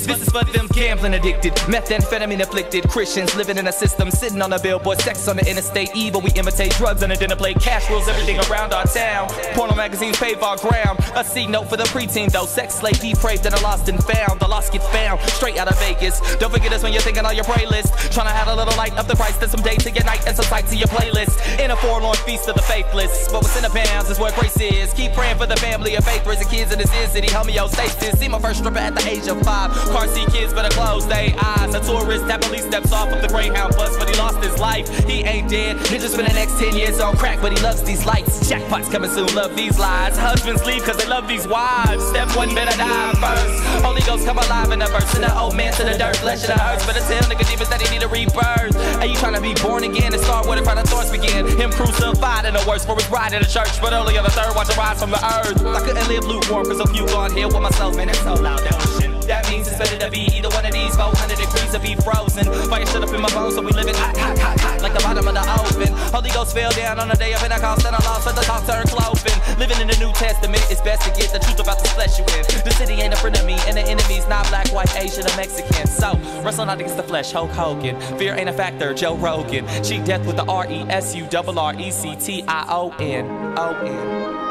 This is for them gambling addicted, methamphetamine afflicted Christians living in a system, sitting on a billboard, sex on the interstate, evil. We imitate drugs on a dinner plate, cash rules everything around our town. Porno magazines pave our ground. A C note for the preteen though, sex slave depraved and a lost and found. The lost get found straight out of Vegas. Don't forget us when you're thinking on your playlist. Trying to add a little light up the price to some day to your night and some sight to your playlist. In a forlorn feast of the faithless, but what's in the pounds is what grace is. Keep praying for the family of faith, raising kids in this city, homeostasis. See my first stripper at the age of 5. Car seat kids better close their eyes. A tourist that police steps off of the Greyhound bus, but he lost his life. He ain't dead. Ninjas for the next 10 years on crack, but he loves these lights. Jackpots coming soon, love these lies. Husbands leave cause they love these wives. Step one better die first. Holy Ghost come alive in the verse. And the old man to the dirt, flesh of the earth. Better tell Nicodemus that he need a rebirth. Are you trying to be born again and start where the front of thorns begin? Him crucified in the worst for his bride in the church, but only on the third watch a rise from the earth. I couldn't live lukewarm cause of you gone here with myself, man, that's so loud, that ocean. That means it's better to be either one of these 400 degrees or be frozen. Fire shut up in my bones so we live it hot, hot, hot, hot, like the bottom of the oven. Holy Ghost fell down on the day of Pentecost and I lost, but the talk turned cloven. Living in the New Testament, it's best to get the truth about the flesh you in. The city ain't a friend of me and the enemy's not black, white, Asian, or Mexican. So, wrestle not against the flesh, Hulk Hogan. Fear ain't a factor, Joe Rogan. Cheat death with the R-E-S-U-R-R-E-C-T-I-O-N. O-N.